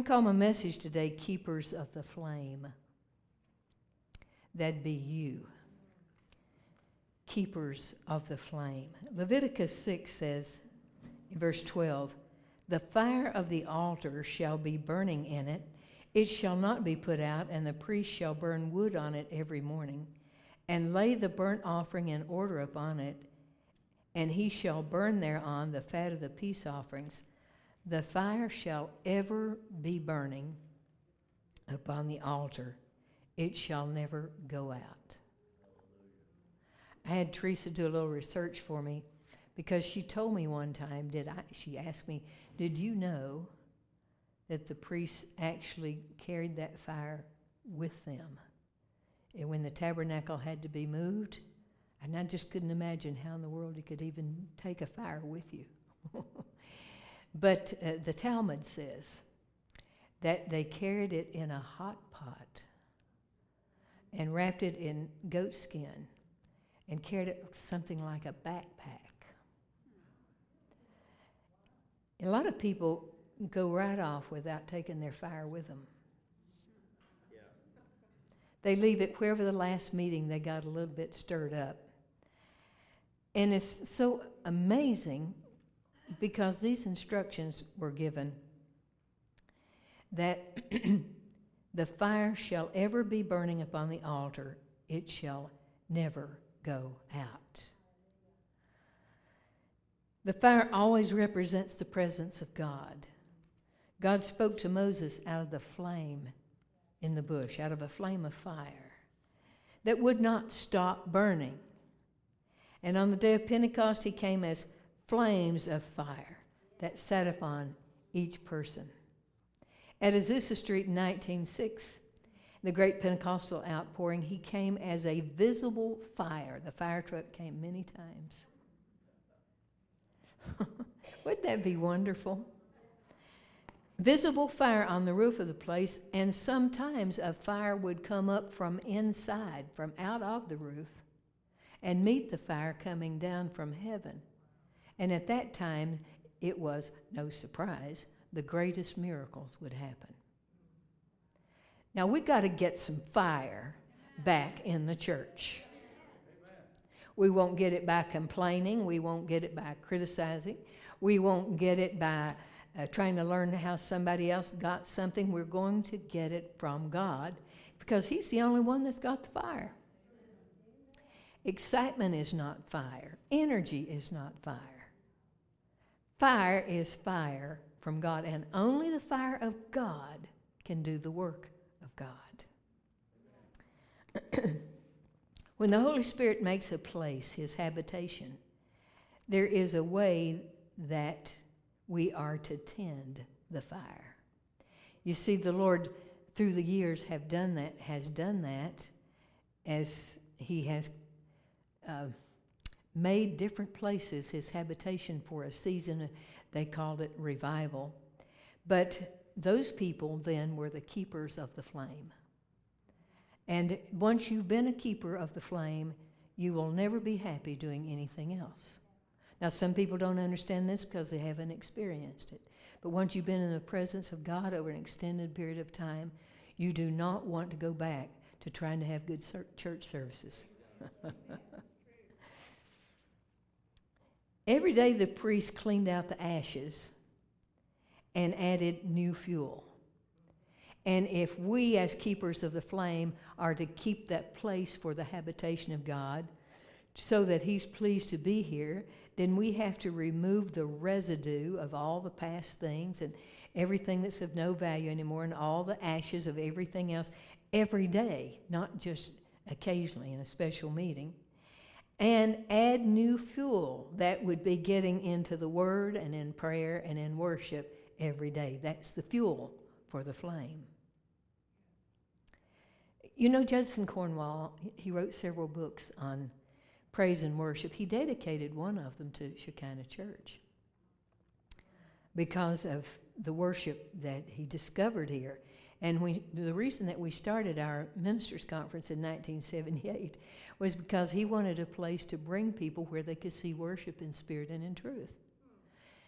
call my message today, Keepers of the Flame. That'd be you. Keepers of the flame. Leviticus 6 says, in verse 12, the fire of the altar shall be burning in it. It shall not be put out, and the priest shall burn wood on it every morning, and lay the burnt offering in order upon it, and he shall burn thereon the fat of the peace offerings. The fire shall ever be burning upon the altar. It shall never go out. I had Teresa do a little research for me because she told me one time, she asked me, did you know that the priests actually carried that fire with them? And when the tabernacle had to be moved, and I just couldn't imagine how in the world you could even take a fire with you. But the Talmud says that they carried it in a hot pot and wrapped it in goat skin and carried it something like a backpack. A lot of people go right off without taking their fire with them. Yeah. They leave it wherever the last meeting they got a little bit stirred up. And it's so amazing because these instructions were given that the fire shall ever be burning upon the altar. It shall never go out. The fire always represents the presence of God. God spoke to Moses out of the flame in the bush, out of a flame of fire that would not stop burning. And on the day of Pentecost, he came as flames of fire that sat upon each person. At Azusa Street in 1906, the great Pentecostal outpouring, he came as a visible fire. The fire truck came many times. Wouldn't that be wonderful? Visible fire on the roof of the place, and sometimes a fire would come up from inside, from out of the roof, and meet the fire coming down from heaven. And at that time, it was no surprise, the greatest miracles would happen. Now, we've got to get some fire back in the church. We won't get it by complaining. We won't get it by criticizing. We won't get it by trying to learn how somebody else got something. We're going to get it from God because he's the only one that's got the fire. Excitement is not fire. Energy is not fire. Fire is fire from God, and only the fire of God can do the work of God. When the Holy Spirit makes a place his habitation, there is a way that we are to tend the fire. You see, the Lord, through the years, has done that as he has made different places his habitation for a season. They called it revival. But those people then were the keepers of the flame. And once you've been a keeper of the flame, you will never be happy doing anything else. Now, some people don't understand this because they haven't experienced it. But once you've been in the presence of God over an extended period of time, you do not want to go back to trying to have good church services. Every day the priest cleaned out the ashes and added new fuel. And if we as keepers of the flame are to keep that place for the habitation of God so that he's pleased to be here, then we have to remove the residue of all the past things and everything that's of no value anymore and all the ashes of everything else every day, not just occasionally in a special meeting, and add new fuel that would be getting into the Word and in prayer and in worship every day. That's the fuel for the flame. You know, Judson Cornwall, he wrote several books on praise and worship. He dedicated one of them to Shekinah Church because of the worship that he discovered here. And the reason that we started our ministers' conference in 1978 was because he wanted a place to bring people where they could see worship in spirit and in truth.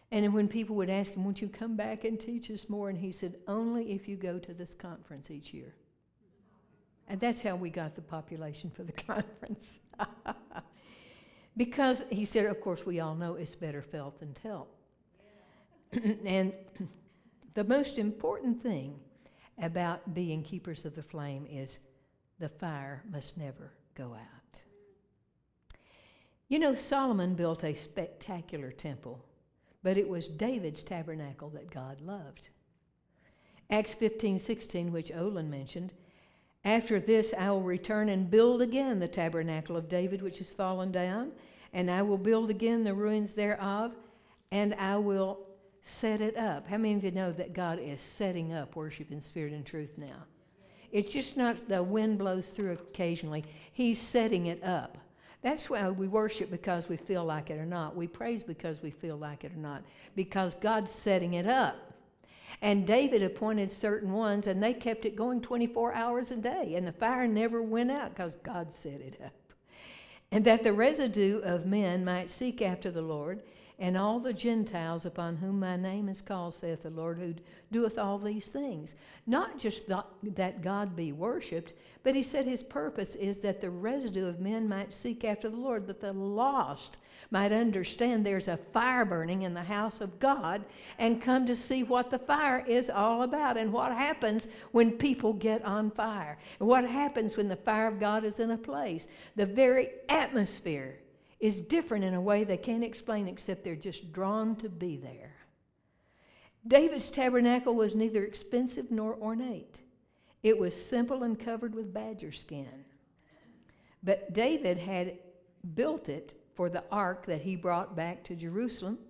And then when people would ask him, won't you come back and teach us more? And he said, only if you go to this conference each year. And that's how we got the population for the conference. Because he said, of course, we all know it's better felt than taught. And the most important thing about being keepers of the flame is the fire must never go out. You know, Solomon built a spectacular temple, but it was David's tabernacle that God loved. Acts 15:16, which Olin mentioned, after this I will return and build again the tabernacle of David, which is fallen down, and I will build again the ruins thereof, and I will set it up. How many of you know that God is setting up worship in spirit and truth now? It's just not the wind blows through occasionally. He's setting it up. That's why we worship, because we feel like it or not. We praise because we feel like it or not, because God's setting it up. And David appointed certain ones, and they kept it going 24 hours a day, and the fire never went out because God set it up. And that the residue of men might seek after the Lord, and all the Gentiles upon whom my name is called, saith the Lord, who doeth all these things. Not just that God be worshipped, but he said his purpose is that the residue of men might seek after the Lord, that the lost might understand there's a fire burning in the house of God and come to see what the fire is all about and what happens when people get on fire and what happens when the fire of God is in a place. The very atmosphere is different in a way they can't explain, except they're just drawn to be there. David's tabernacle was neither expensive nor ornate. It was simple and covered with badger skin. But David had built it for the ark that he brought back to Jerusalem,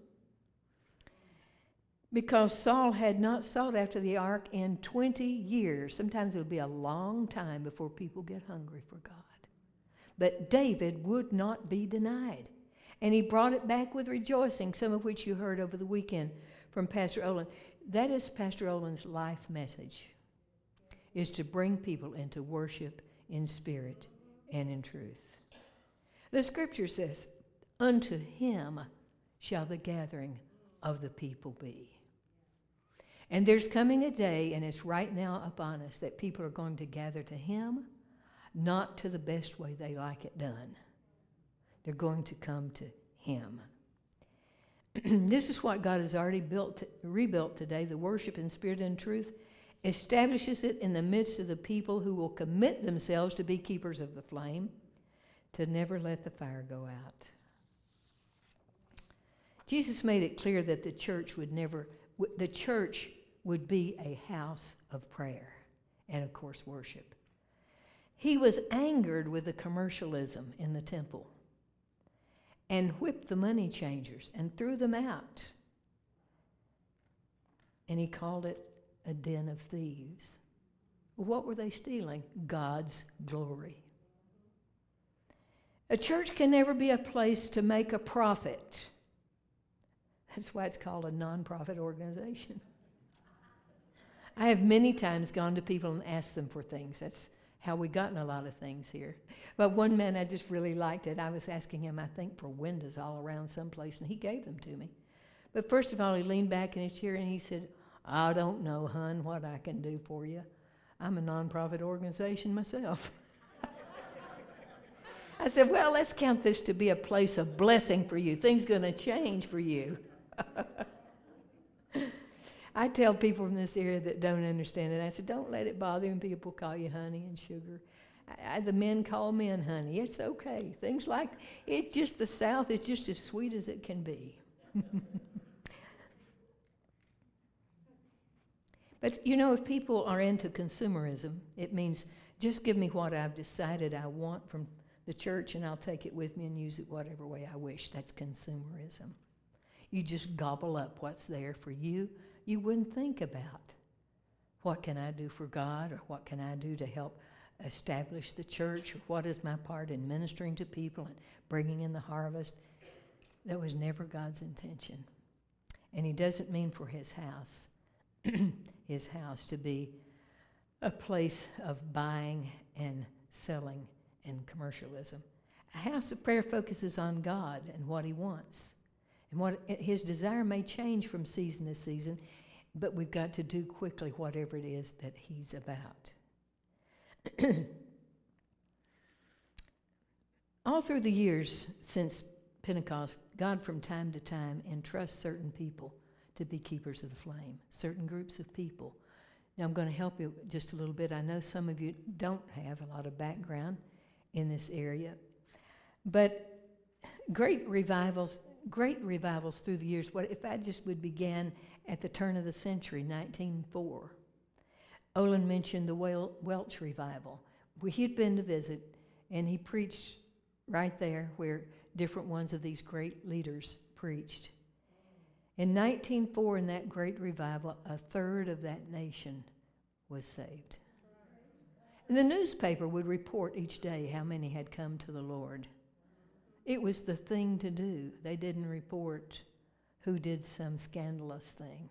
because Saul had not sought after the ark in 20 years. Sometimes it'll be a long time before people get hungry for God. But David would not be denied. And he brought it back with rejoicing, some of which you heard over the weekend from Pastor Olin. That is Pastor Olin's life message, is to bring people into worship in spirit and in truth. The scripture says, unto him shall the gathering of the people be. And there's coming a day, and it's right now upon us, that people are going to gather to him, not to the best way they like it done. They're going to come to him. This is what God has already rebuilt today. The worship in spirit and truth establishes it in the midst of the people who will commit themselves to be keepers of the flame, to never let the fire go out. Jesus made it clear that the church would be a house of prayer and, of course, worship. He was angered with the commercialism in the temple and whipped the money changers and threw them out. And he called it a den of thieves. What were they stealing? God's glory. A church can never be a place to make a profit. That's why it's called a nonprofit organization. I have many times gone to people and asked them for things. That's how we gotten a lot of things here. But one man, I just really liked it. I was asking him, I think, for windows all around someplace, and he gave them to me. But first of all, he leaned back in his chair and he said, I don't know, hon, what I can do for you. I'm a nonprofit organization myself. I said, well, let's count this to be a place of blessing for you. Things going to change for you. I tell people from this area that don't understand it, I said, don't let it bother you when people call you honey and sugar. The men call men honey. It's okay. Things like, it's just the South is just as sweet as it can be. But, you know, if people are into consumerism, it means just give me what I've decided I want from the church and I'll take it with me and use it whatever way I wish. That's consumerism. You just gobble up what's there for you. You wouldn't think about what can I do for God, or what can I do to help establish the church, or what is my part in ministering to people and bringing in the harvest. That was never God's intention. And he doesn't mean for his house to be a place of buying and selling and commercialism. A house of prayer focuses on God and what he wants. And his desire may change from season to season, but we've got to do quickly whatever it is that he's about. All through the years since Pentecost, God from time to time entrusts certain people to be keepers of the flame, certain groups of people. Now I'm going to help you just a little bit. I know some of you don't have a lot of background in this area, but great revivals through the years. What if I just would begin at the turn of the century, 1904? Olin mentioned the Welch revival, where he'd been to visit, and he preached right there where different ones of these great leaders preached. In 1904, in that great revival, a third of that nation was saved. And the newspaper would report each day how many had come to the Lord. It was the thing to do. They didn't report who did some scandalous thing.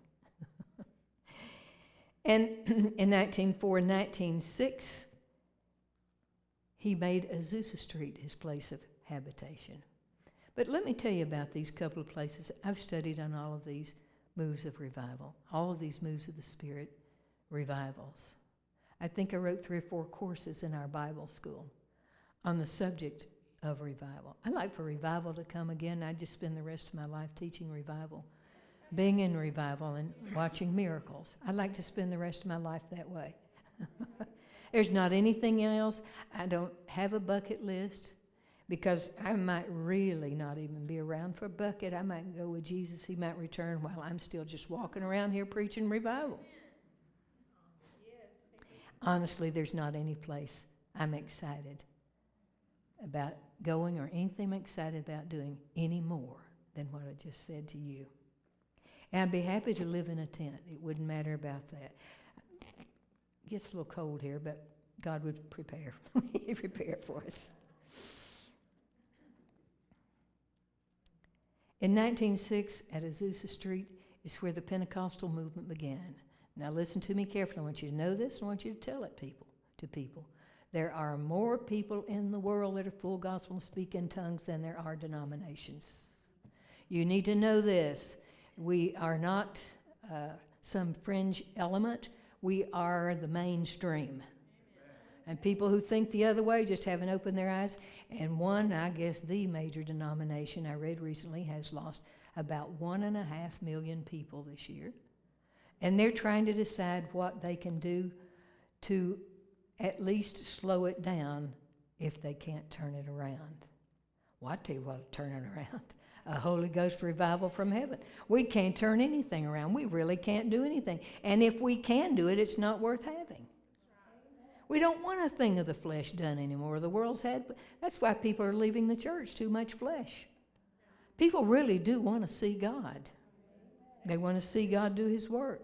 And in 1904 and 1906, he made Azusa Street his place of habitation. But let me tell you about these couple of places. I've studied on all of these moves of revival, all of these moves of the Spirit revivals. I think I wrote 3 or 4 courses in our Bible school on the subject of revival. I'd like for revival to come again. I'd just spend the rest of my life teaching revival, being in revival and watching miracles. I'd like to spend the rest of my life that way. There's not anything else. I don't have a bucket list, because I might really not even be around for a bucket. I might go with Jesus. He might return while I'm still just walking around here preaching revival. Honestly, there's not any place I'm excited about going or anything I'm excited about doing any more than what I just said to you. And I'd be happy to live in a tent. It wouldn't matter about that. It gets a little cold here, but God would prepare. He prepared for us. In 1906, at Azusa Street, is where the Pentecostal movement began. Now listen to me carefully. I want you to know this, and I want you to tell it to people. There are more people in the world that are full gospel and speak in tongues than there are denominations. You need to know this. We are not some fringe element. We are the mainstream. And people who think the other way just haven't opened their eyes. And one, I guess, the major denomination I read recently has lost about 1.5 million people this year. And they're trying to decide what they can do to at least slow it down if they can't turn it around. Well, I tell you what, turn it around. A Holy Ghost revival from heaven. We can't turn anything around. We really can't do anything. And if we can do it, it's not worth having. We don't want a thing of the flesh done anymore. The world's had, that's why people are leaving the church, too much flesh. People really do want to see God. They want to see God do His work.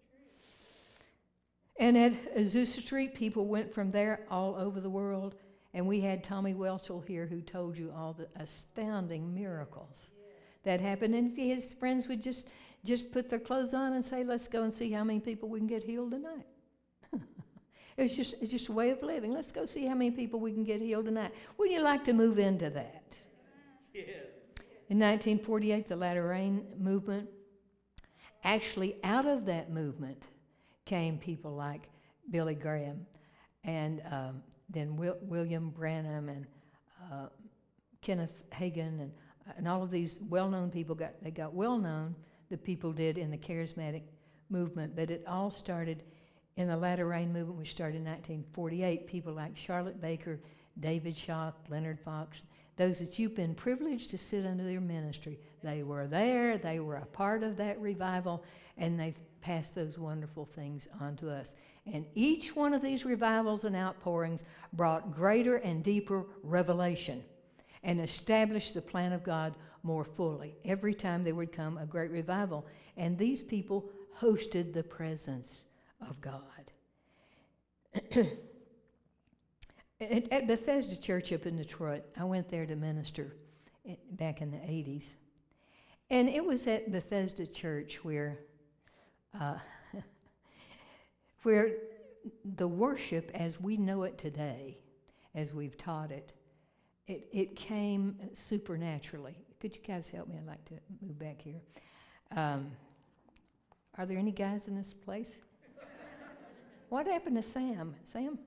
And at Azusa Street, people went from there all over the world. And we had Tommy Welchel here who told you all the astounding miracles that happened. And his friends would just put their clothes on and say, let's go and see how many people we can get healed tonight. It's just a way of living. Let's go see how many people we can get healed tonight. Would you like to move into that? Yes. In 1948, the Latter Rain movement, actually out of that movement came people like Billy Graham and then William Branham and Kenneth Hagin and all of these well-known people got well-known, the people did in the charismatic movement, but it all started in the Latter Rain movement, which started in 1948. People like Charlotte Baker, David Shock, Leonard Fox, those that you've been privileged to sit under their ministry, they were there, they were a part of that revival, and they've passed those wonderful things on to us. And each one of these revivals and outpourings brought greater and deeper revelation and established the plan of God more fully. Every time there would come a great revival, and these people hosted the presence of God. At Bethesda Church up in Detroit, I went there to minister back in the 80s. And it was at Bethesda Church where the worship as we know it today, as we've taught it, it came supernaturally. Could you guys help me? I'd like to move back here. Are there any guys in this place? What happened to Sam? Sam?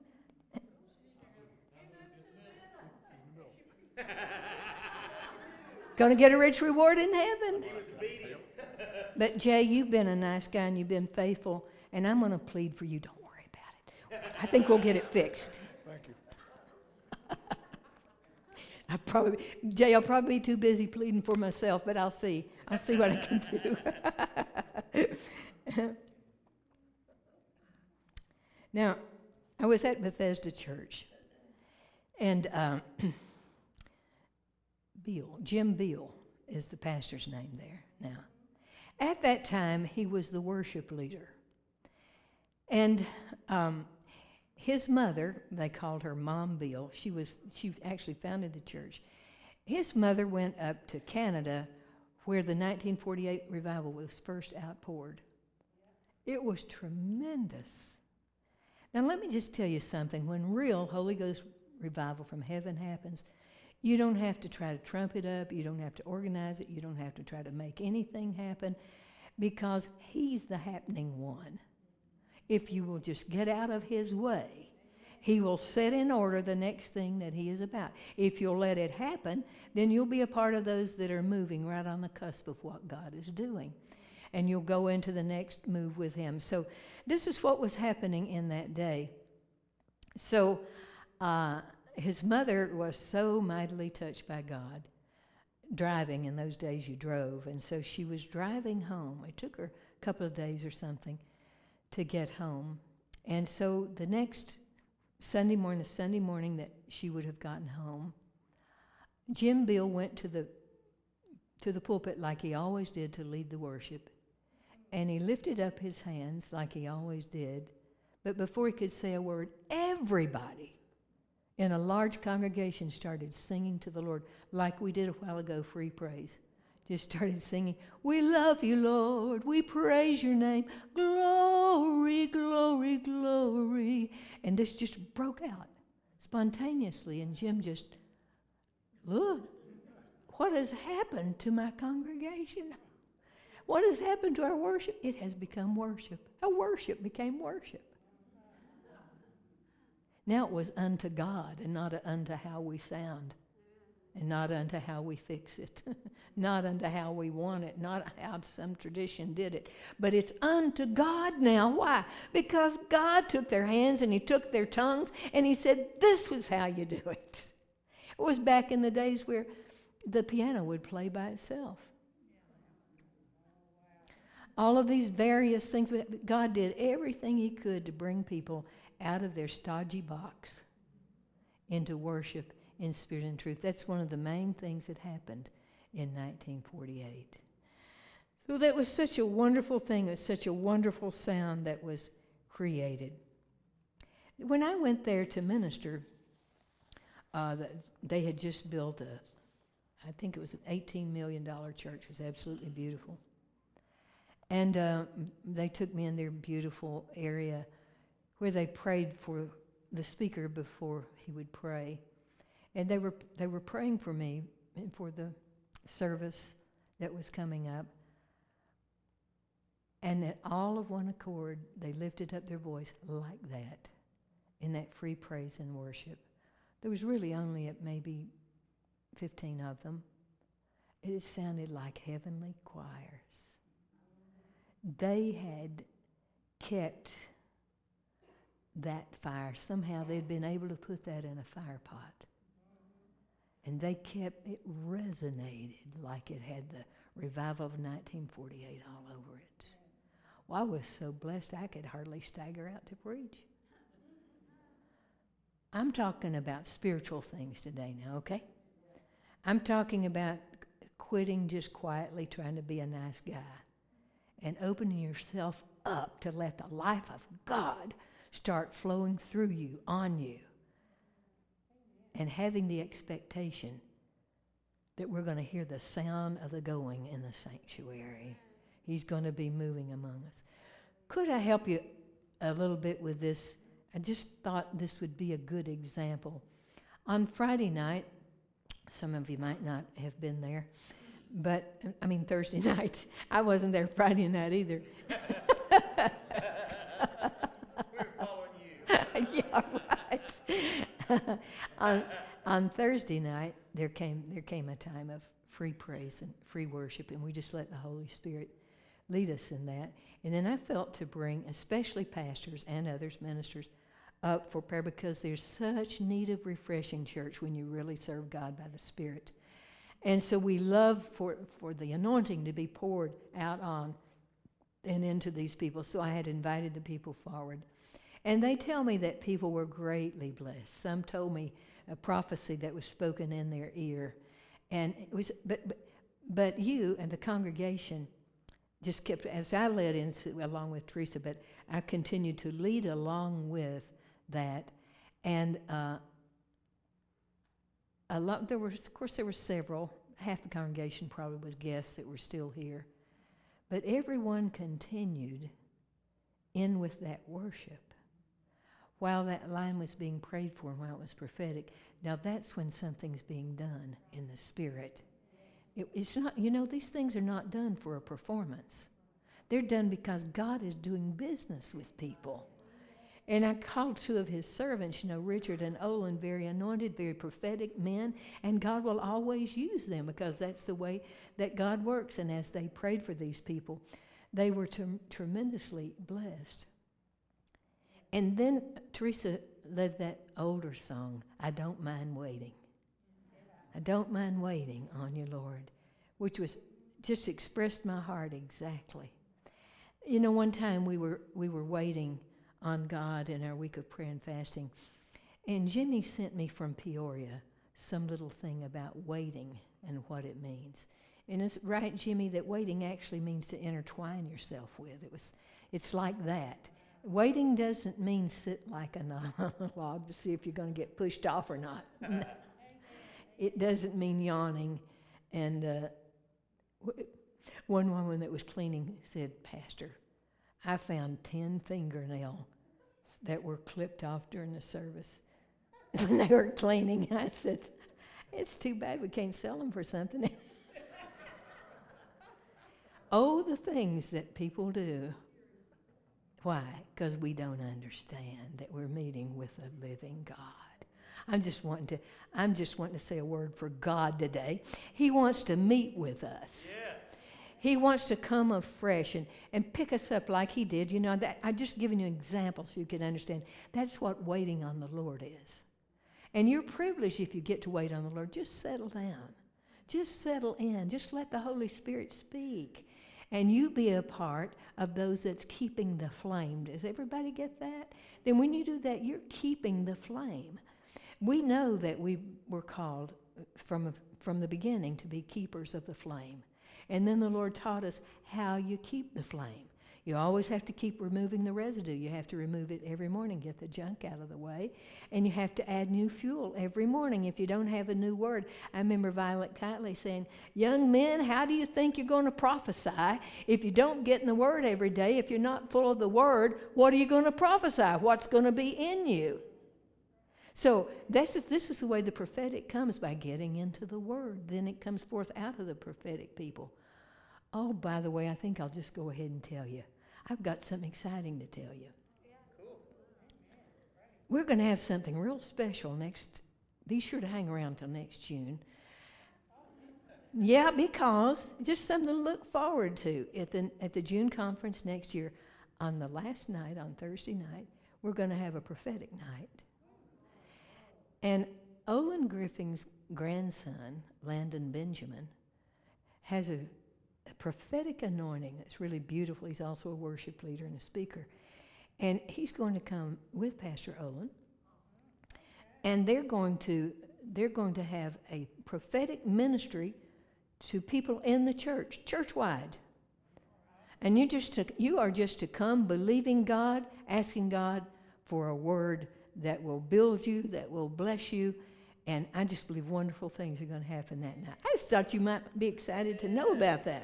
Gonna get a rich reward in heaven. But Jay, you've been a nice guy and you've been faithful, and I'm gonna plead for you. Don't worry about it. I think we'll get it fixed. Thank you. Jay, I'll probably be too busy pleading for myself, but I'll see. I'll see what I can do. Now, I was at Bethesda Church, and Jim Beal is the pastor's name there now. At that time, he was the worship leader. And his mother, they called her Mom Beal, she actually founded the church. His mother went up to Canada where the 1948 revival was first outpoured. It was tremendous. Now let me just tell you something. When real Holy Ghost revival from heaven happens, you don't have to try to trump it up. You don't have to organize it. You don't have to try to make anything happen, because He's the happening one. If you will just get out of His way, He will set in order the next thing that He is about. If you'll let it happen, then you'll be a part of those that are moving right on the cusp of what God is doing. And you'll go into the next move with Him. So this is what was happening in that day. So his mother was so mightily touched by God. Driving, in those days you drove, and so she was driving home. It took her a couple of days or something to get home. And so the next Sunday morning that she would have gotten home, Jim Beal went to the pulpit like he always did to lead the worship. And he lifted up his hands like he always did. But before he could say a word, everybody in a large congregation started singing to the Lord like we did a while ago, Free Praise. Just started singing, "We love you, Lord. We praise your name. Glory, glory, glory." And this just broke out spontaneously. And Jim just, look, what has happened to my congregation? What has happened to our worship? It has become worship. Our worship became worship. Now it was unto God and not unto how we sound, and not unto how we fix it, not unto how we want it, not how some tradition did it, but it's unto God now. Why? Because God took their hands and He took their tongues and He said, this was how you do it. It was back in the days where the piano would play by itself. All of these various things, God did everything He could to bring people out of their stodgy box into worship in spirit and truth. That's one of the main things that happened in 1948. So that was such a wonderful thing. It was such a wonderful sound that was created. When I went there to minister, they had just built I think it was an $18 million church. It was absolutely beautiful. And they took me in their beautiful area where they prayed for the speaker before he would pray. And they were praying for me and for the service that was coming up. And at all of one accord, they lifted up their voice like that in that free praise and worship. There was really only maybe 15 of them. It sounded like heavenly choirs. They had kept that fire. Somehow they'd been able to put that in a fire pot. And they kept it resonated like it had the revival of 1948 all over it. Well, I was so blessed I could hardly stagger out to preach. I'm talking about spiritual things today now, okay? I'm talking about quitting just quietly trying to be a nice guy and opening yourself up to let the life of God start flowing through you, on you, and having the expectation that we're going to hear the sound of the going in the sanctuary. He's going to be moving among us. Could I help you a little bit with this? I just thought this would be a good example. On Friday night, Some of you might not have been there. But, I mean, Thursday night. I wasn't there Friday night either. We're following you. Yeah, right. On Thursday night, there came a time of free praise and free worship, and we just let the Holy Spirit lead us in that. And then I felt to bring, especially pastors and others, ministers, up for prayer, because there's such need of refreshing, church, when you really serve God by the Spirit. And so we love for the anointing to be poured out on and into these people. So I had invited the people forward. And they tell me that people were greatly blessed. Some told me a prophecy that was spoken in their ear. And it was, but you and the congregation just kept, as I led in along with Teresa, but I continued to lead along with that. And there were several. Half the congregation probably was guests that were still here. But everyone continued in with that worship while that line was being prayed for and while it was prophetic. Now that's when something's being done in the Spirit. It's not, these things are not done for a performance. They're done because God is doing business with people. And I called two of his servants, Richard and Olin, very anointed, very prophetic men, and God will always use them because that's the way that God works. And as they prayed for these people, they were tremendously blessed. And then Teresa led that older song, I Don't Mind Waiting. I don't mind waiting on you, Lord, which was just expressed my heart exactly. One time we were waiting on God in our week of prayer and fasting, and Jimmy sent me from Peoria some little thing about waiting and what it means. And it's right, Jimmy, that waiting actually means to intertwine yourself with. It's like that. Waiting doesn't mean sit like a log to see if you're going to get pushed off or not. It doesn't mean yawning. And one woman that was cleaning said, Pastor, I found 10 fingernails that were clipped off during the service when they were cleaning. I said, it's too bad we can't sell them for something. Oh, the things that people do. Why? Because we don't understand that we're meeting with a living God. I'm just wanting to say a word for God today. He wants to meet with us. Yes. He wants to come afresh and pick us up like he did. That I'm just giving you an example so you can understand. That's what waiting on the Lord is. And you're privileged if you get to wait on the Lord. Just settle down. Just settle in. Just let the Holy Spirit speak. And you be a part of those that's keeping the flame. Does everybody get that? Then when you do that, you're keeping the flame. We know that we were called from the beginning to be keepers of the flame. And then the Lord taught us how you keep the flame. You always have to keep removing the residue. You have to remove it every morning, get the junk out of the way. And you have to add new fuel every morning if you don't have a new word. I remember Violet Kitley saying, young men, how do you think you're going to prophesy if you don't get in the word every day? If you're not full of the word, what are you going to prophesy? What's going to be in you? So this is the way the prophetic comes, by getting into the word. Then it comes forth out of the prophetic people. Oh, by the way, I think I'll just go ahead and tell you. I've got something exciting to tell you. Yeah. Cool. We're going to have something real special next. Be sure to hang around till next June. Yeah, because just something to look forward to at the June conference next year. On the last night, on Thursday night, we're going to have a prophetic night. And Olin Griffin's grandson, Landon Benjamin, has a prophetic anointing that's really beautiful. He's also a worship leader and a speaker. And he's going to come with Pastor Olin. And they're going to have a prophetic ministry to people in the church-wide. And you are just to come believing God, asking God for a word that will build you, that will bless you. And I just believe wonderful things are going to happen that night. I just thought you might be excited to know about that.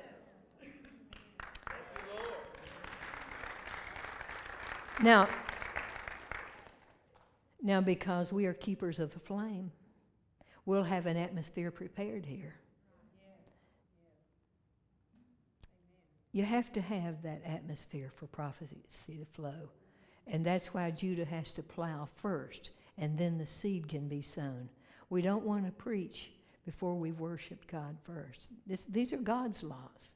Now, because we are keepers of the flame, we'll have an atmosphere prepared here. You have to have that atmosphere for prophecy to flow. And that's why Judah has to plow first, and then the seed can be sown. We don't want to preach before we've worshiped God first. These are God's laws.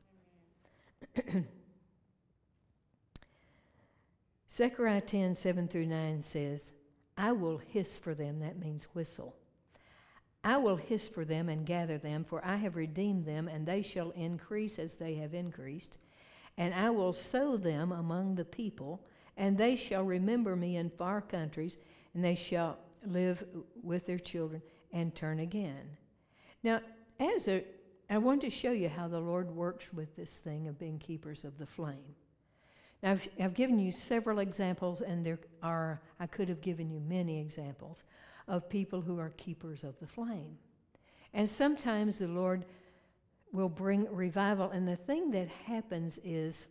Zechariah 10, 7 through 9 says, I will hiss for them, that means whistle. I will hiss for them and gather them, for I have redeemed them, and they shall increase as they have increased. And I will sow them among the people, and they shall remember me in far countries, and they shall live with their children and turn again. Now, I want to show you how the Lord works with this thing of being keepers of the flame. Now, I've given you several examples, and I could have given you many examples of people who are keepers of the flame. And sometimes the Lord will bring revival, and the thing that happens is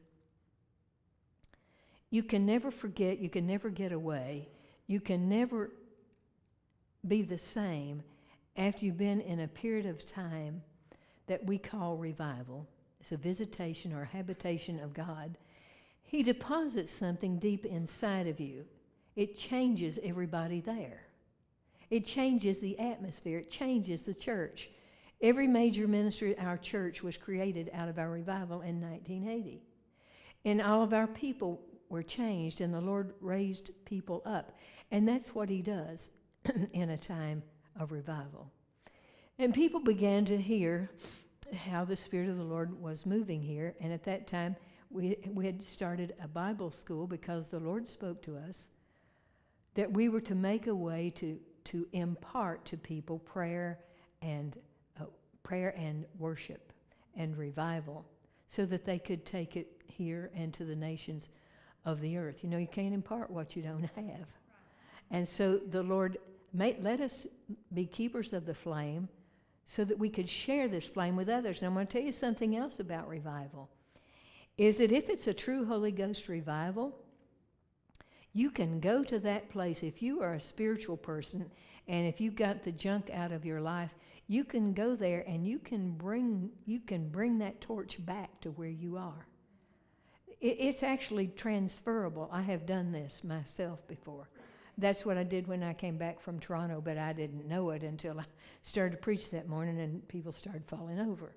you can never forget, you can never get away, you can never be the same after you've been in a period of time that we call revival. It's a visitation or habitation of God. He deposits something deep inside of you. It changes everybody there. It changes the atmosphere. It changes the church. Every major ministry at our church was created out of our revival in 1980. And all of our people were changed, and the Lord raised people up. And that's what He does in a time of revival. And people began to hear how the Spirit of the Lord was moving here. And at that time, we had started a Bible school because the Lord spoke to us that we were to make a way to impart to people prayer and worship and revival so that they could take it here and to the nations of the earth. You know, you can't impart what you don't have. And so the Lord let us be keepers of the flame so that we could share this flame with others. And I'm going to tell you something else about revival. Is that if it's a true Holy Ghost revival, you can go to that place. If you are a spiritual person and if you got the junk out of your life, you can go there and you can bring that torch back to where you are. It's actually transferable. I have done this myself before. That's what I did when I came back from Toronto, but I didn't know it until I started to preach that morning and people started falling over.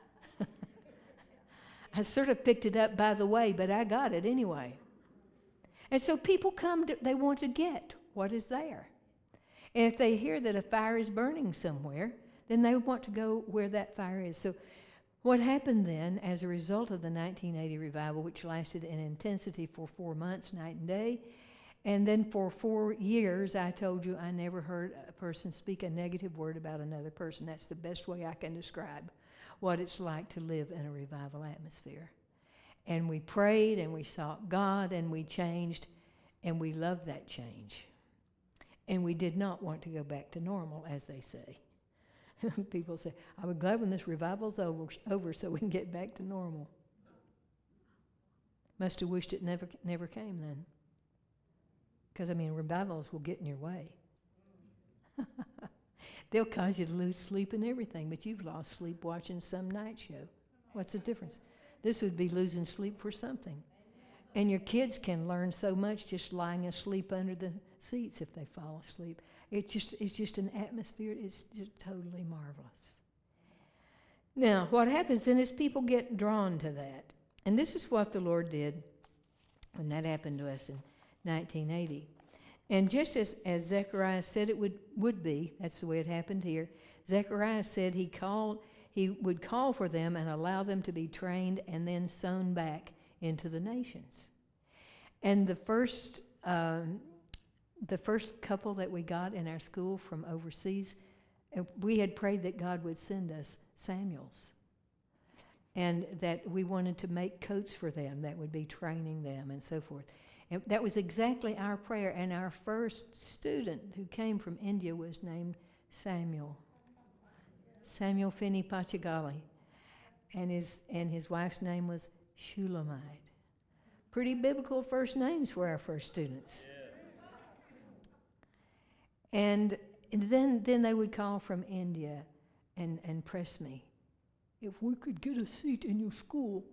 I sort of picked it up by the way, but I got it anyway. And so people come, they want to get what is there. And if they hear that a fire is burning somewhere, then they want to go where that fire is. So what happened then as a result of the 1980 revival, which lasted in intensity for 4 months, night and day, and then for 4 years, I told you I never heard a person speak a negative word about another person. That's the best way I can describe what it's like to live in a revival atmosphere. And we prayed and we sought God and we changed and we loved that change. And we did not want to go back to normal, as they say. People say, I was glad when this revival's over so we can get back to normal. Must have wished it never came then. Because, revivals will get in your way. They'll cause you to lose sleep and everything, but you've lost sleep watching some night show. What's the difference? This would be losing sleep for something. And your kids can learn so much just lying asleep under the seats if they fall asleep. It's just an atmosphere. It's just totally marvelous. Now, what happens then is people get drawn to that. And this is what the Lord did when that happened to us in 1980. And just as Zechariah said it would be, that's the way it happened here. Zechariah said he would call for them and allow them to be trained and then sown back into the nations. And the first couple that we got in our school from overseas, we had prayed that God would send us Samuels. And that we wanted to make coats for them that would be training them and so forth. And that was exactly our prayer. And our first student who came from India was named Samuel Finney Pachagali. And his wife's name was Shulamite. Pretty biblical first names for our first students. Yeah. And And then they would call from India and press me. If we could get a seat in your school.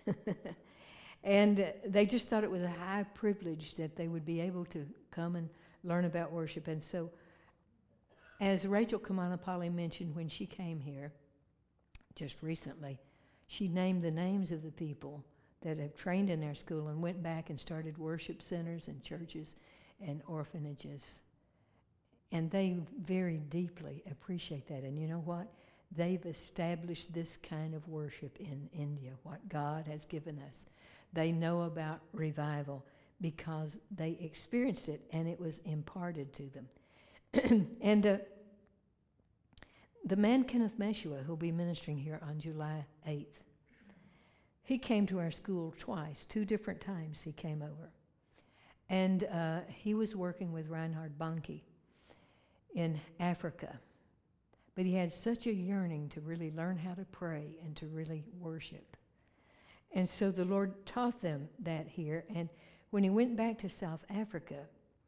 And they just thought it was a high privilege that they would be able to come and learn about worship. And so, as Rachel Kamanapali mentioned when she came here just recently, she named the names of the people that have trained in their school and went back and started worship centers and churches and orphanages. And they very deeply appreciate that. And you know what? They've established this kind of worship in India, what God has given us. They know about revival because they experienced it and it was imparted to them. And the man Kenneth Meshua, who'll be ministering here on July 8th, he came to our school twice, 2 different times he came over. And he was working with Reinhard Bonnke in Africa. But he had such a yearning to really learn how to pray and to really worship. And so the Lord taught them that here. And when he went back to South Africa,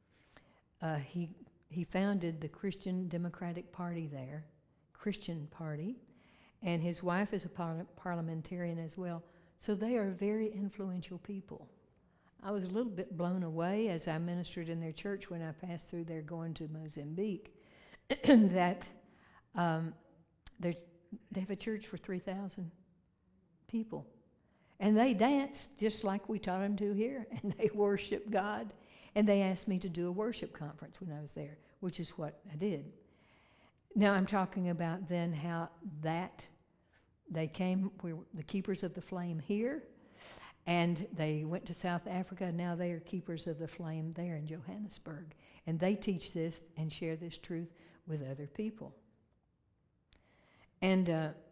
he founded the Christian Democratic Party there, Christian Party. And his wife is a parliamentarian as well. So they are very influential people. I was a little bit blown away as I ministered in their church when I passed through there going to Mozambique that they have a church for 3,000 people. And they dance just like we taught them to here, and they worship God. And they asked me to do a worship conference when I was there, which is what I did. Now I'm talking about then how that they came, we were the Keepers of the Flame here, and they went to South Africa, and now they are Keepers of the Flame there in Johannesburg. And they teach this and share this truth with other people. And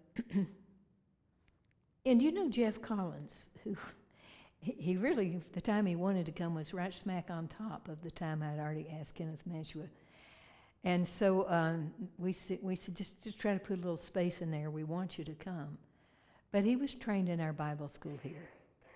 and you know Jeff Collins, who he really, the time he wanted to come was right smack on top of the time I'd already asked Kenneth Meshua. And so we said just try to put a little space in there. We want you to come. But he was trained in our Bible school here.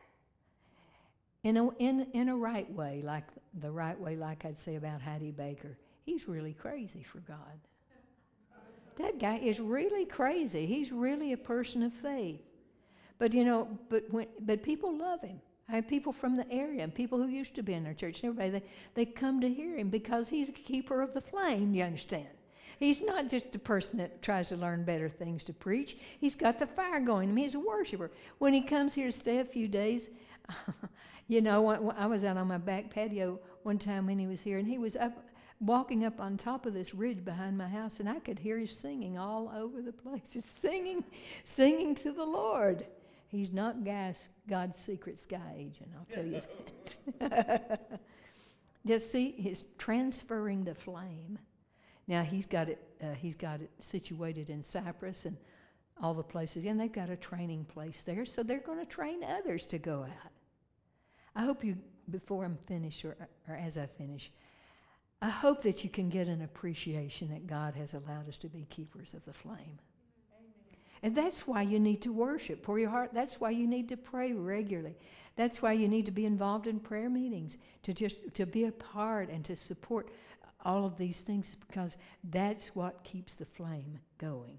In a right way, like the right way, like I'd say about Heidi Baker. He's really crazy for God. That guy is really crazy. He's really a person of faith. But you know, but people love him. I have people from the area and people who used to be in our church and everybody, they come to hear him because he's a keeper of the flame, you understand? He's not just a person that tries to learn better things to preach. He's got the fire going in him. He's a worshiper. When he comes here to stay a few days, you know, I was out on my back patio one time when he was here, and he was walking up on top of this ridge behind my house, and I could hear him singing all over the place, just singing to the Lord. He's not God's secret sky agent, I'll tell you that. Just see, he's transferring the flame. Now he's got it situated in Cyprus and all the places, and they've got a training place there, so they're going to train others to go out. I hope you, before I'm finished or as I finish, I hope that you can get an appreciation that God has allowed us to be keepers of the flame. And that's why you need to worship, pour your heart. That's why you need to pray regularly. That's why you need to be involved in prayer meetings, to be a part and to support all of these things, because that's what keeps the flame going.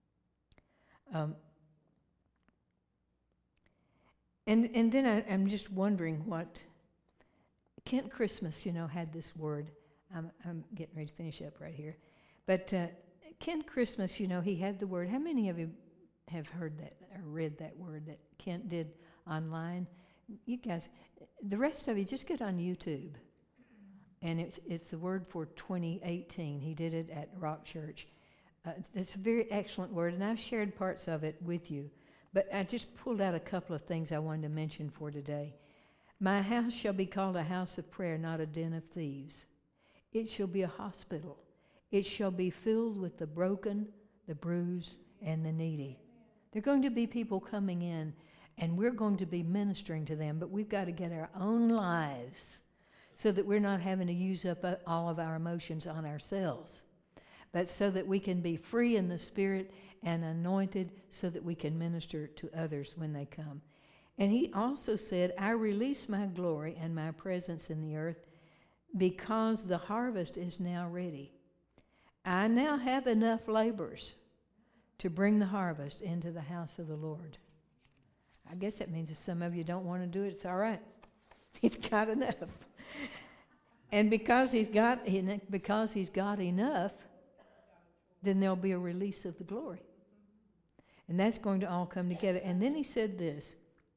And then I'm just wondering what Kent Christmas, you know, had this word. I'm getting ready to finish up right here. But Kent Christmas, you know, he had the word. How many of you have heard that or read that word that Kent did online? You guys, the rest of you, just get on YouTube. And it's the word for 2018. He did it at Rock Church. It's a very excellent word, and I've shared parts of it with you. But I just pulled out a couple of things I wanted to mention for today. My house shall be called a house of prayer, not a den of thieves. It shall be a hospital. It shall be filled with the broken, the bruised, and the needy. There are going to be people coming in, and we're going to be ministering to them, but we've got to get our own lives so that we're not having to use up all of our emotions on ourselves, but so that we can be free in the Spirit and anointed so that we can minister to others when they come. And he also said, I release my glory and my presence in the earth because the harvest is now ready. I now have enough laborers to bring the harvest into the house of the Lord. I guess that means if some of you don't want to do it, it's all right. He's got enough. And because he's got enough, then there'll be a release of the glory. And that's going to all come together. And then he said this,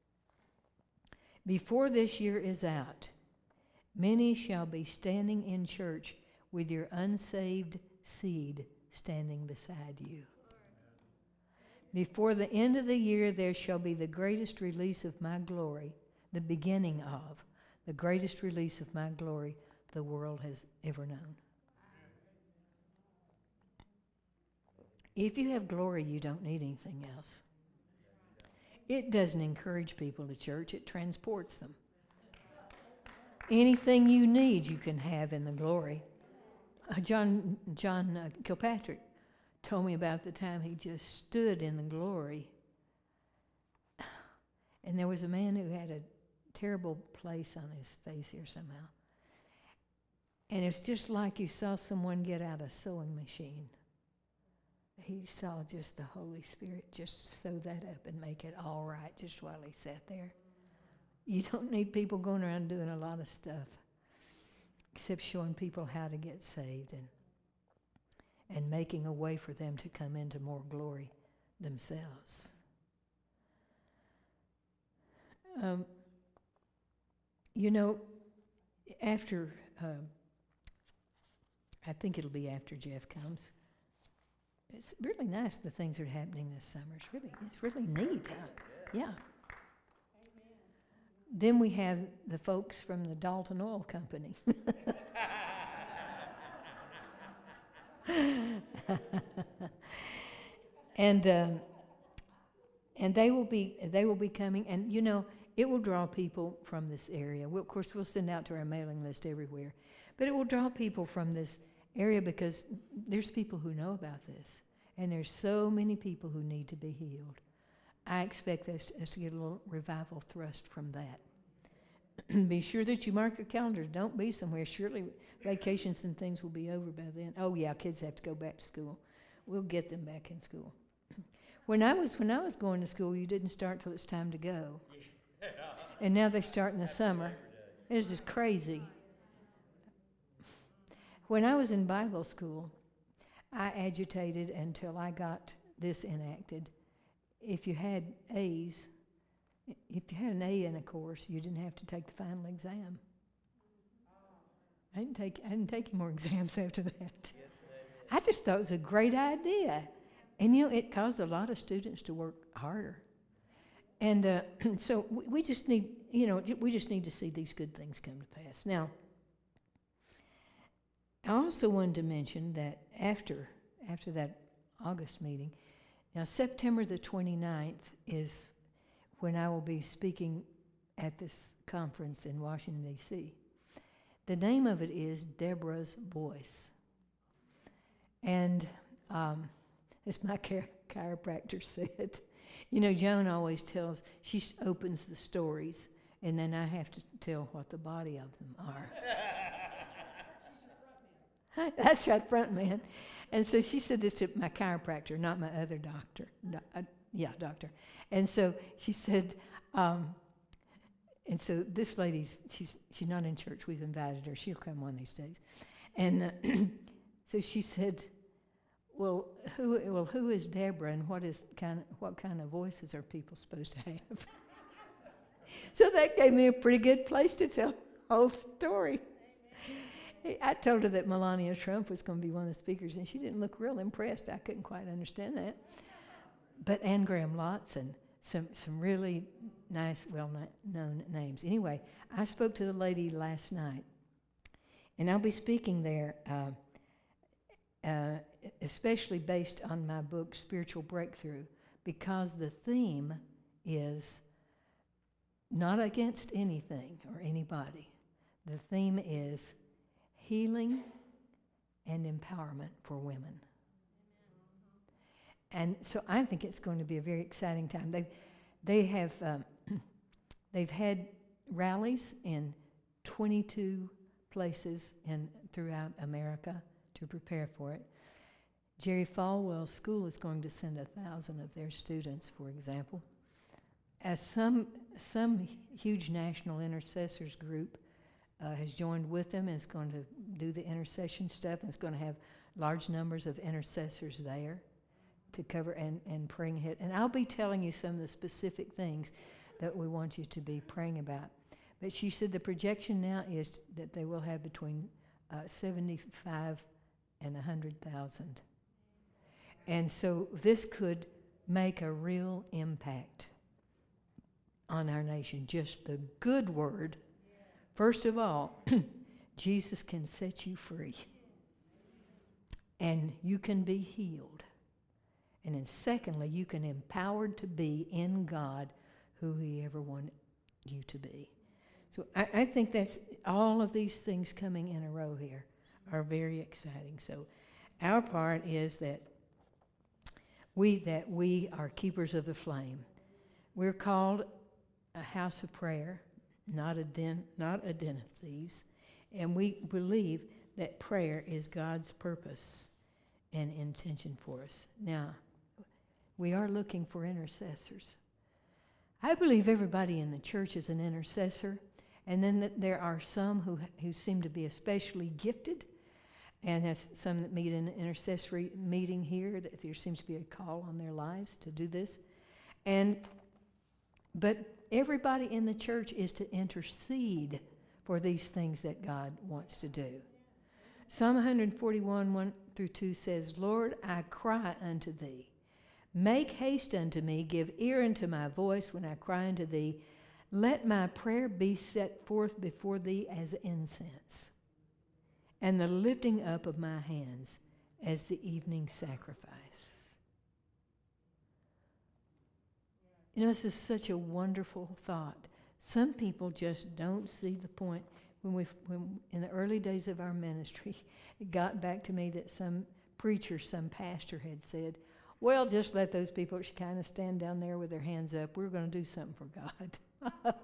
before this year is out, many shall be standing in church with your unsaved seed standing beside you. Before the end of the year, there shall be the greatest release of my glory, the beginning of the greatest release of my glory the world has ever known. If you have glory, you don't need anything else. It doesn't encourage people to church, it transports them. Anything you need, you can have in the glory. John Kilpatrick told me about the time he just stood in the glory. And there was a man who had a terrible place on his face here somehow. And it's just like you saw someone get out a sewing machine. He saw just the Holy Spirit just sew that up and make it all right just while he sat there. You don't need people going around doing a lot of stuff except showing people how to get saved and making a way for them to come into more glory themselves. After, I think it'll be after Jeff comes, it's really nice the things that are happening this summer. It's really neat. Yeah. Then we have the folks from the Dalton Oil Company. And they will be coming, and it will draw people from this area. Of course, we'll send out to our mailing list everywhere, but it will draw people from this area because there's people who know about this, and there's so many people who need to be healed. I expect us to get a little revival thrust from that. Be sure that you mark your calendars. Don't be somewhere. Surely vacations and things will be over by then. Oh yeah, kids have to go back to school. We'll get them back in school. When I was going to school, you didn't start till it's time to go. And now they start in the summer. It's just crazy. When I was in Bible school, I agitated until I got this enacted. If you had A's, if you had an A in a course, you didn't have to take the final exam. I didn't take any more exams after that. I just thought it was a great idea. And it caused a lot of students to work harder. And so we just need, we just need to see these good things come to pass. Now, I also wanted to mention that after that August meeting, now September the 29th is when I will be speaking at this conference in Washington, D.C. The name of it is Deborah's Voice. And as my chiropractor said, Joan always tells, she opens the stories, and then I have to tell what the body of them are. That's right, front man. And so she said this to my chiropractor, not my other doctor. Doctor. And so she said, and so this lady's, she's not in church. We've invited her. She'll come one of these days. And so she said, Well, who is Deborah, and what kind of voices are people supposed to have? So that gave me a pretty good place to tell the whole story. I told her that Melania Trump was going to be one of the speakers, and she didn't look real impressed. I couldn't quite understand that. But Anne Graham Lotz and some really nice, well-known names. Anyway, I spoke to the lady last night, and I'll be speaking there, especially based on my book, Spiritual Breakthrough, because the theme is not against anything or anybody. The theme is healing and empowerment for women. And so I think it's going to be a very exciting time. They've had rallies in 22 places throughout America to prepare for it. Jerry Falwell's school is going to send 1,000 of their students, for example. As some huge national intercessors group has joined with them and is going to do the intercession stuff, and it's going to have large numbers of intercessors there to cover and praying ahead. And I'll be telling you some of the specific things that we want you to be praying about. But she said the projection now is that they will have between 75 and 100,000. And so this could make a real impact on our nation. Just the good word. First of all, Jesus can set you free. And you can be healed. And then secondly, you can empowered to be in God who He ever wanted you to be. So I think that's all of these things coming in a row here are very exciting. So our part is that we are keepers of the flame. We're called a house of prayer, not a den of thieves. And we believe that prayer is God's purpose and intention for us. Now, we are looking for intercessors. I believe everybody in the church is an intercessor, and then there are some who seem to be especially gifted, and has some that meet in an intercessory meeting here, that there seems to be a call on their lives to do this. But everybody in the church is to intercede for these things that God wants to do. Psalm 141, 1 through 2 says, Lord, I cry unto Thee. Make haste unto me, give ear unto my voice when I cry unto Thee. Let my prayer be set forth before Thee as incense, and the lifting up of my hands as the evening sacrifice. You know, this is such a wonderful thought. Some people just don't see the point. When in the early days of our ministry, it got back to me that some preacher, some pastor had said, well, just let those people kind of stand down there with their hands up. We're going to do something for God.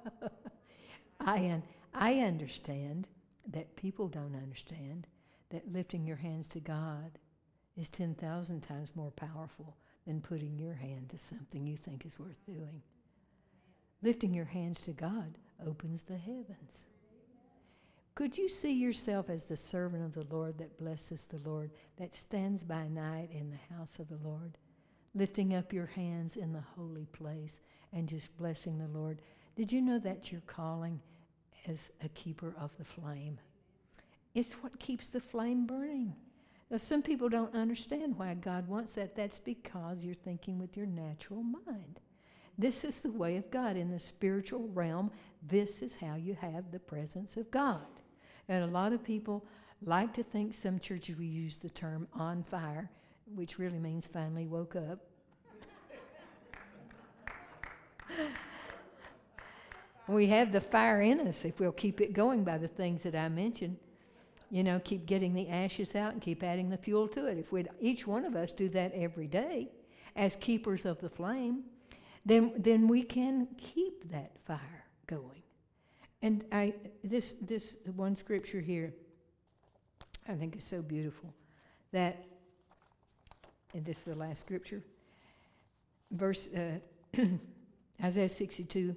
I understand that people don't understand that lifting your hands to God is 10,000 times more powerful than putting your hand to something you think is worth doing. Lifting your hands to God opens the heavens. Could you see yourself as the servant of the Lord that blesses the Lord, that stands by night in the house of the Lord, lifting up your hands in the holy place and just blessing the Lord? Did you know that's your calling as a keeper of the flame? It's what keeps the flame burning. Now, some people don't understand why God wants that. That's because you're thinking with your natural mind. This is the way of God. In the spiritual realm, this is how you have the presence of God. And a lot of people like to think, some churches we use the term on fire, which really means finally woke up. We have the fire in us if we'll keep it going by the things that I mentioned. You know, keep getting the ashes out and keep adding the fuel to it. If we'd each one of us do that every day as keepers of the flame, then we can keep that fire going. And this one scripture here, I think is so beautiful, that, and this is the last scripture, verse Isaiah 62,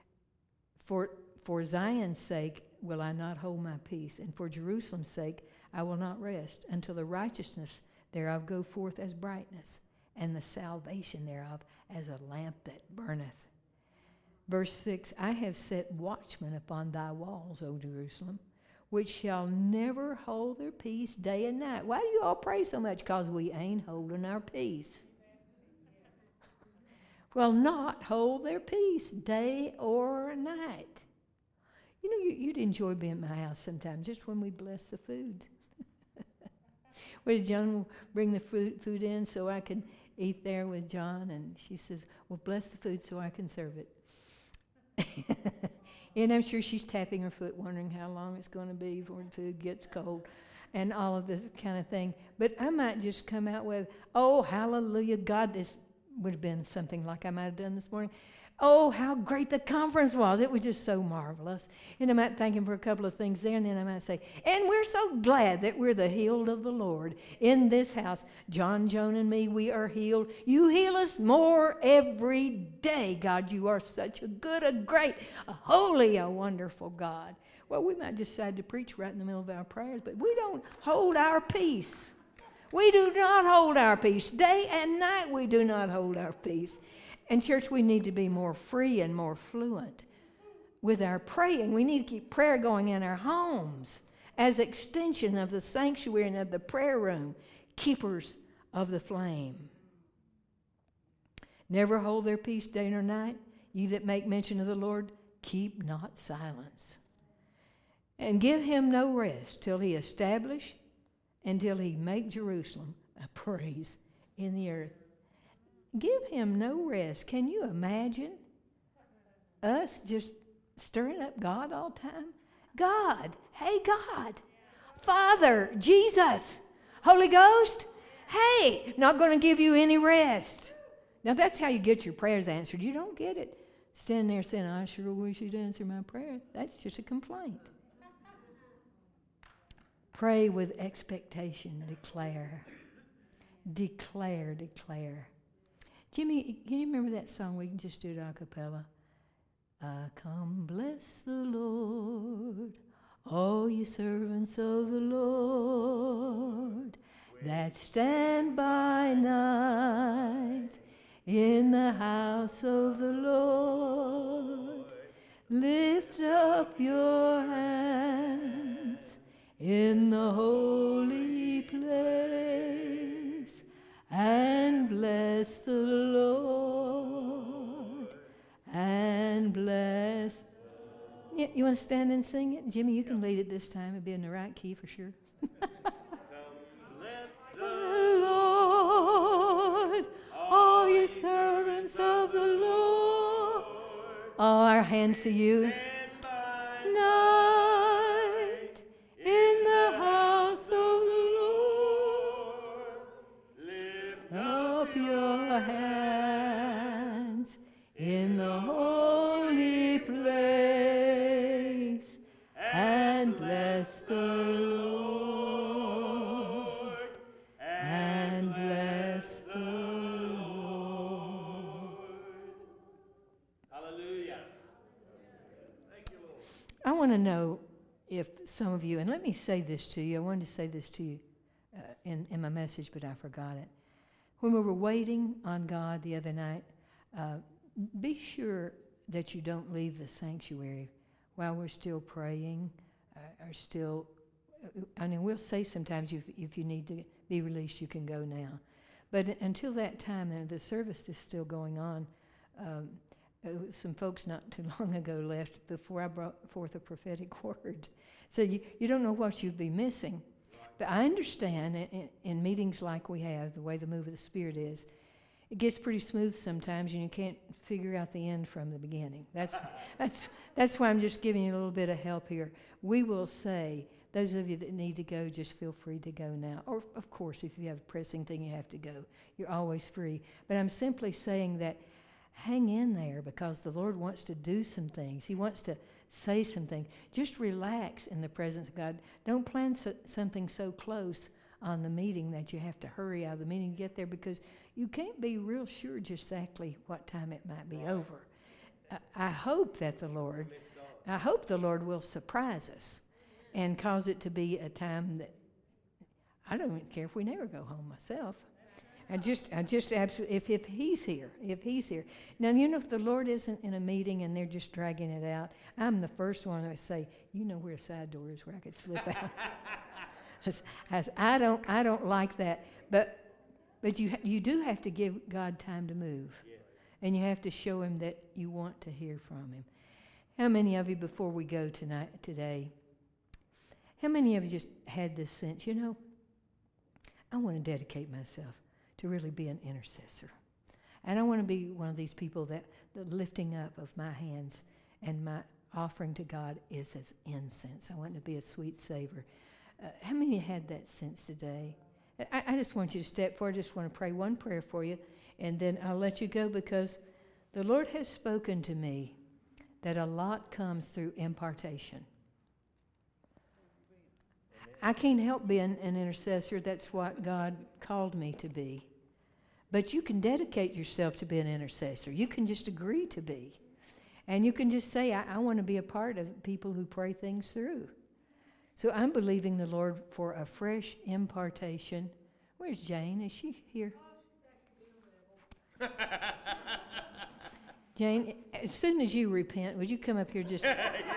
for Zion's sake will I not hold my peace, and for Jerusalem's sake I will not rest, until the righteousness thereof go forth as brightness, and the salvation thereof as a lamp that burneth. Verse 6, I have set watchmen upon thy walls, O Jerusalem, which shall never hold their peace day and night. Why do you all pray so much? Because we ain't holding our peace. Will not hold their peace day or night. You know, you'd enjoy being at my house sometimes, just when we bless the food. Well, John will bring the food in so I can eat there with John, and she says, well, bless the food so I can serve it. And I'm sure she's tapping her foot, wondering how long it's going to be before the food gets cold, and all of this kind of thing. But I might just come out with, oh, hallelujah, God, this would have been something like I might have done this morning. Oh, how great the conference was. It was just so marvelous. And I might thank him for a couple of things there, and then I might say, and we're so glad that we're the healed of the Lord in this house. John, Joan, and me, we are healed. You heal us more every day. God, you are such a good, a great, a holy, a wonderful God. Well, we might decide to preach right in the middle of our prayers, but we don't hold our peace. We do not hold our peace. Day and night we do not hold our peace. And church, we need to be more free and more fluent with our praying. We need to keep prayer going in our homes as extension of the sanctuary and of the prayer room, keepers of the flame. Never hold their peace day nor night. Ye that make mention of the Lord, keep not silence. And give him no rest till he establish, until he make Jerusalem a praise in the earth. Give him no rest. Can you imagine us just stirring up God all the time? God, hey God, Father, Jesus, Holy Ghost, hey, not going to give you any rest. Now that's how you get your prayers answered. You don't get it standing there saying, I sure wish you'd answer my prayer. That's just a complaint. Pray with expectation. Declare. Declare, declare. Jimmy, can you remember that song? We can just do it a cappella. Come bless the Lord, all ye servants of the Lord, that stand by night in the house of the Lord. Lift up your hands in the holy place and bless the Lord and bless. Yeah, you want to stand and sing it? Jimmy, you can lead it this time. It'll be in the right key for sure. Bless The Lord, all ye servants of the Lord. All our hands to you. Night in the house of the Lord. Lift Up your hands in the holy place and bless the Lord and bless the Lord. Hallelujah. Thank you, Lord. I want to know if some of you, and let me say this to you, I wanted to say this to you in my message, but I forgot it. When we were waiting on God the other night, be sure that you don't leave the sanctuary while we're still praying or still, I mean, we'll say sometimes if you need to be released, you can go now. But until that time, the service is still going on. Some folks not too long ago left before I brought forth a prophetic word. So you don't know what you'd be missing. But I understand in meetings like we have, the way the move of the Spirit is, it gets pretty smooth sometimes, and you can't figure out the end from the beginning. That's why I'm just giving you a little bit of help here. We will say, those of you that need to go, just feel free to go now. Or, of course, if you have a pressing thing you have to go, you're always free. But I'm simply saying that hang in there because the Lord wants to do some things. He wants to say something. Just relax in the presence of God. Don't plan something so close on the meeting that you have to hurry out of the meeting to get there because you can't be real sure just exactly what time it might be over. I hope that the Lord will surprise us and cause it to be a time that I don't even care if we never go home myself. I just absolutely, if he's here. Now, you know, if the Lord isn't in a meeting and they're just dragging it out, I'm the first one to say, you know where a side door is where I could slip out. As I don't like that. But you do have to give God time to move. Yes. And you have to show him that you want to hear from him. How many of you, before we go today, how many of you just had this sense, you know, I want to dedicate myself to really be an intercessor. And I want to be one of these people that the lifting up of my hands and my offering to God is as incense. I want to be a sweet savor. How many of you had that sense today? I just want you to step forward. I just want to pray one prayer for you, and then I'll let you go because The Lord has spoken to me that a lot comes through impartation. I can't help being an intercessor. That's what God called me to be. But you can dedicate yourself to be an intercessor. You can just agree to be. And you can just say, I want to be a part of people who pray things through. So I'm believing the Lord for a fresh impartation. Where's Jane? Is she here? Jane, as soon as you repent, would you come up here just...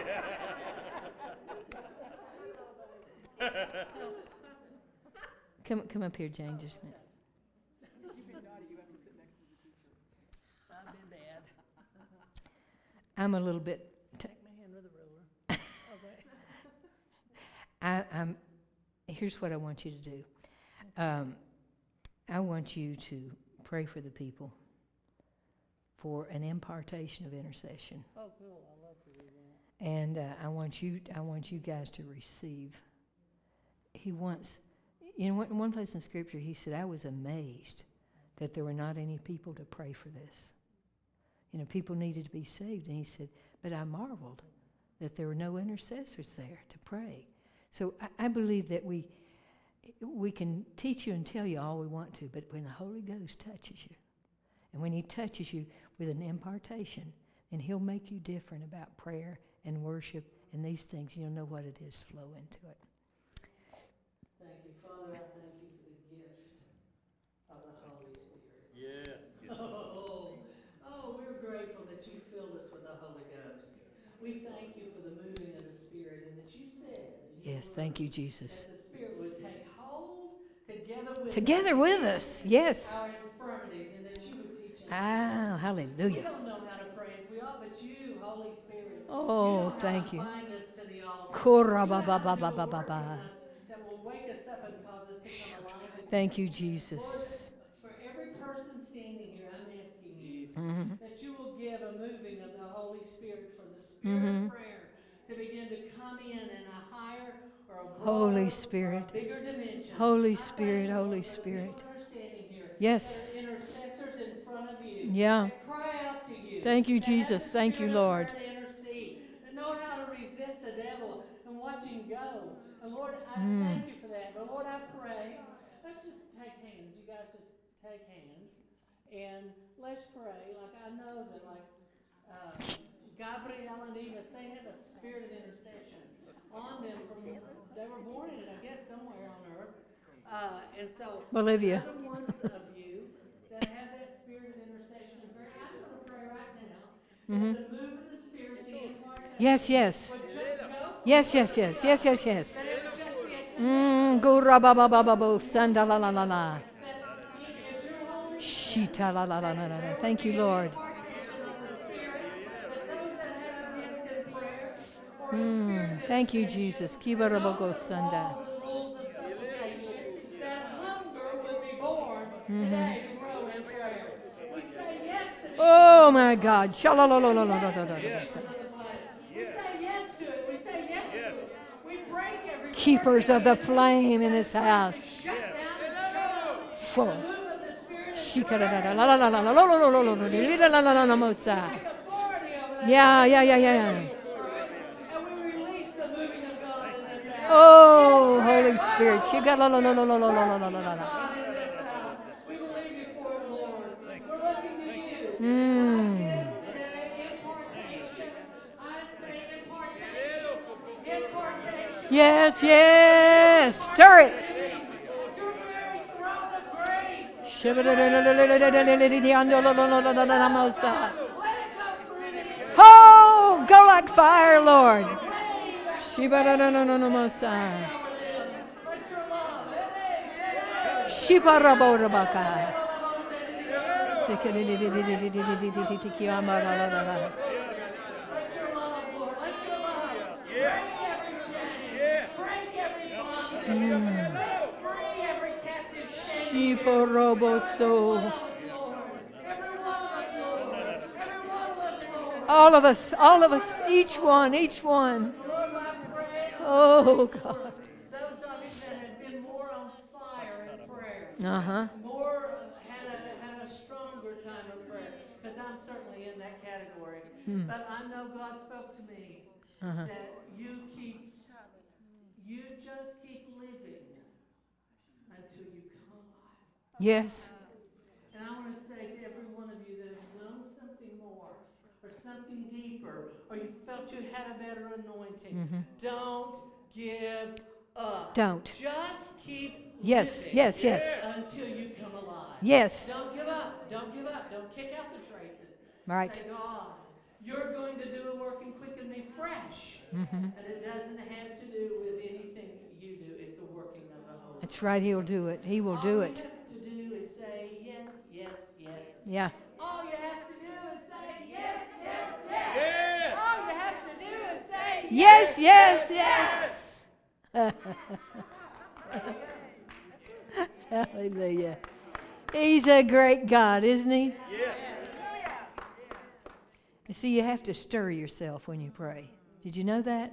Come up here, Jane, just a minute. You've been naughty. You have to sit next to the teacher. I've been bad. I'm a little bit... Take my hand with a ruler. Okay. Here's what I want you to do. I want you to pray for the people for an impartation of intercession. Oh, cool. I love to do that. And I want you guys to receive. He wants, in one place in Scripture, he said, I was amazed that there were not any people to pray for this. People needed to be saved. And he said, but I marveled that there were no intercessors there to pray. So I believe that we can teach you and tell you all we want to, but when the Holy Ghost touches you, and when he touches you with an impartation, then he'll make you different about prayer and worship and these things. You'll know what it is, flow into it. Thank you, Father. I thank you for the gift of the Holy Spirit. Yes. We're grateful that you filled us with the Holy Ghost. We thank you for the moving of the Spirit, and that you said, Yes, thank you, Jesus. that the Spirit would take hold Together with us, yes. our infirmities, and that you would teach us. Ah, We hallelujah. don't know how to pray as we ought, but you, Holy Spirit, Oh, you thank you. know how to bind us to the altar. Kora You ba know ba how ba to ba do ba a ba work ba. in us that will wake us up and cause us to come alive with Thank you, you. Jesus. Lord, for every person standing here, I'm asking you Mhm. that you will give a moving of the Holy Spirit for the Spirit of prayer to begin to come in a higher or a broader, Holy Spirit. or a bigger dimension. Holy I Spirit, thank you, Holy Lord, for the Spirit. people that are standing here, Yes. that are intercessors in front of you, Yeah. that cry out to you. Thank you, that have Jesus. the Thank you, spirit of Lord. prayer to intercede, that know how to resist the devil and watch him go. And Lord, I thank you for that. But Lord, I pray, let's just take hands. You guys just take hands. And let's pray. Like I know that Gabriel and Enos, they have a spirit of intercession on them they were born in it, I guess, somewhere on earth. And so, Bolivia. other ones of you that have that spirit of intercession and prayer, I'm going to pray right now that the move of the Spirit, the impartation, Yes, yes. would just go from Yes, yes, yes. Yes, yes, yes. that it would just be a Gura ba ba ba ba bo. Sanda la la la la. as your Holy Shita la la la la la. Thank you, Lord. impartation of the Spirit, that those that have a gift in prayer, or a spirit of Thank you, intercession, Jesus. and Kibara those boko with sanda. laws and rules of supplication, that hunger would be born today to grow in prayer. We say yes to these Oh my God. Shalalolololololololol. yes to the plan. We say yes to it. We say yes to it. We break every Keepers of the flame in this house. shut down and shut Full. the move of the Spirit and Shikara la la la la la la la la la la la la la la la mosa. authority over that. Yeah, yeah, yeah, yeah. And we release the moving of God in this house. Oh, Holy Spirit. Shikara la la la la la la la la la la. God in this house. We believe you for it, Lord. We're looking to you. Today, impartation. I say impartation. Impartation. Yes, yes. Stir it. Your very throne of grace. Mosa. Let it go through me. Oh, go like fire, Lord. Shibara no no no no mosa. Let your love. Shibara bora baka. Let your love, Lord. Let your love break every chain, break every bond, set free every captive standing here. Shiporoboso. Every one of us, Lord. Every one of us, Lord. All of us, each one, each one. Lord, I pray Oh, God. those of you that have been more on fire in prayer. Uh-huh. More had a stronger time of prayer, because I'm certainly in But I know God spoke to me Uh-huh. that you just keep living until you come alive. Yes. And I want to say to every one of you that has known something more or something deeper or you felt you had a better anointing, don't give up. Don't. Just keep Yes, living yes, yes. until you come alive. Yes. Don't give up. Don't give up. Don't kick out the traces. Right. Say, God, you're going to do a work and quicken me fresh. And it doesn't have to do with anything you do. It's a working of the Holy Spirit. That's right. He'll do it. He will do All it. you have to do is say yes, yes, yes. Yeah. All you have to do is say yes, yes, yes. Yes. All you have to do is say Yes, yes, yes. Hallelujah. He's a great God, isn't he? Yes. You see, you have to stir yourself when you pray. Did you know that?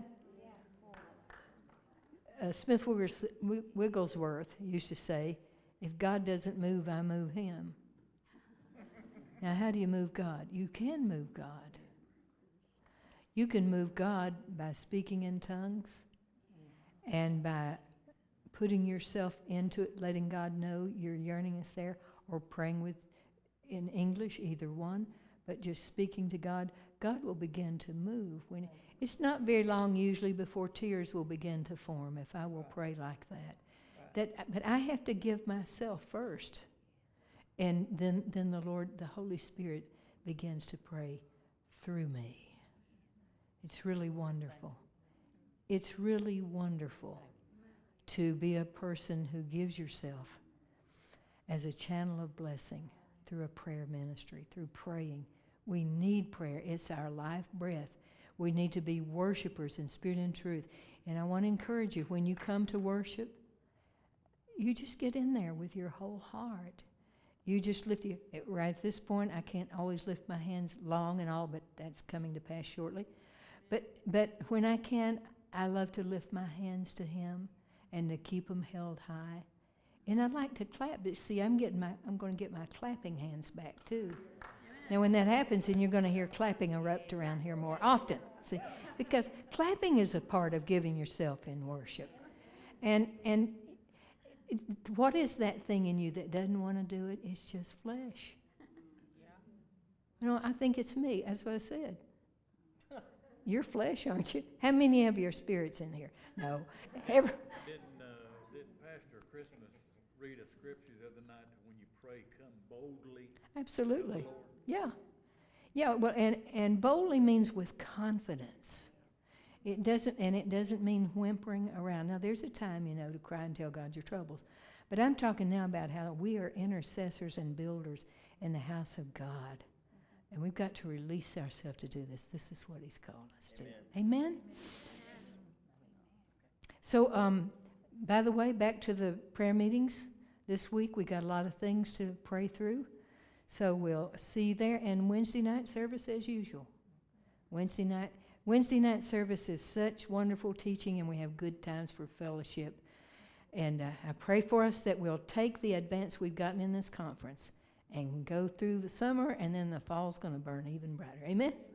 Smith Wigglesworth used to say, if God doesn't move, I move him. Now, how do you move God? You can move God. You can move God by speaking in tongues and by putting yourself into it, letting God know your yearning is there, or praying in English, either one, but just speaking to God. God will begin to move. It's not very long usually before tears will begin to form if I will pray like that. But I have to give myself first. And then the Lord, the Holy Spirit, begins to pray through me. It's really wonderful. It's really wonderful to be a person who gives yourself as a channel of blessing through a prayer ministry, through praying. We need prayer. It's our life breath. We need to be worshipers in spirit and truth. And I want to encourage you, when you come to worship, you just get in there with your whole heart. You just lift your, right at this point, I can't always lift my hands long and all, but that's coming to pass shortly. But when I can, I love to lift my hands to Him and to keep them held high. And I'd like to clap, but see, I'm going to get my clapping hands back too. Now, when that happens, then you're going to hear clapping erupt around here more often. See, because clapping is a part of giving yourself in worship. And what is that thing in you that doesn't want to do it? It's just flesh. You know, I think it's me. That's what I said. You're flesh, aren't you? How many of your spirits in here? No. Didn't Pastor Christmas read a scripture the other night? When you pray, come boldly. Absolutely. To the Lord. Yeah. Yeah, well, and boldly means with confidence. It doesn't mean whimpering around. Now, there's a time, to cry and tell God your troubles. But I'm talking now about how we are intercessors and builders in the house of God. And we've got to release ourselves to do this. This is what He's called us to. Amen? So, by the way, back to the prayer meetings. This week we got a lot of things to pray through. So we'll see you there. And Wednesday night service as usual. Wednesday night service is such wonderful teaching, and we have good times for fellowship. And I pray for us that we'll take the advance we've gotten in this conference and go through the summer, and then the fall's going to burn even brighter. Amen?